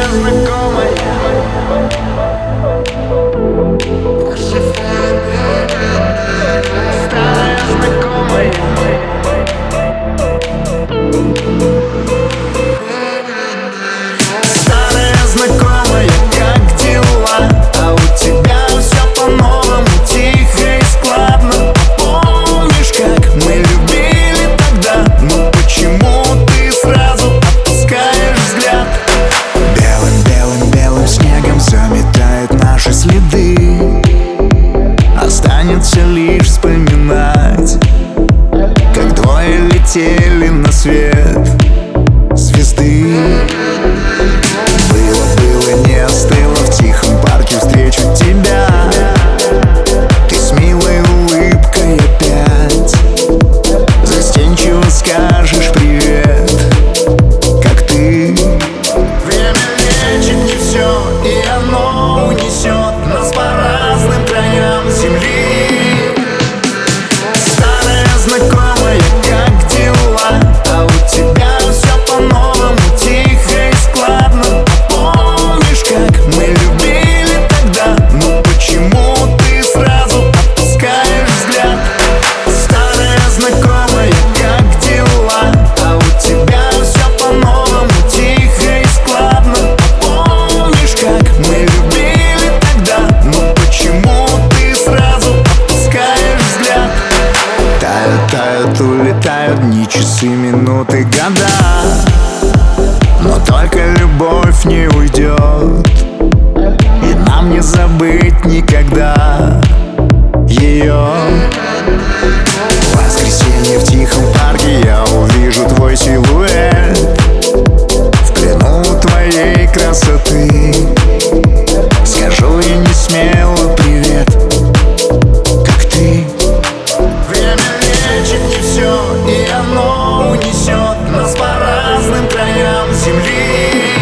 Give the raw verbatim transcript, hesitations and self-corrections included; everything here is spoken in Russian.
Останется лишь вспоминать, как двое летели на свет звезды. Было, было, не остыло в тихом парке встречу тебя. Ты с милой улыбкой опять застенчиво скажешь привет, как ты. Время лечит не все, и оно унесет нас по разным краям земли. Старая знакомая, как дела? А у тебя все по-новому, тихо и складно. Помнишь, как мы любили тогда? Ну почему ты сразу отпускаешь взгляд? Старая знакомая, как дела? А у тебя все по-новому, тихо и складно. Помнишь, как мы любили тогда? Ну почему ты сразу отпускаешь взгляд? Тают, тают, улетают дни, часы, минуты, года, но только любовь не уйдет, и нам не забыть никогда ее. В воскресенье в тихом парке я увижу твой силуэт в плену твоей красоты. Скажу я не смело привет, как ты. Время лечит не все, и оно унесет нас по разным краям земли.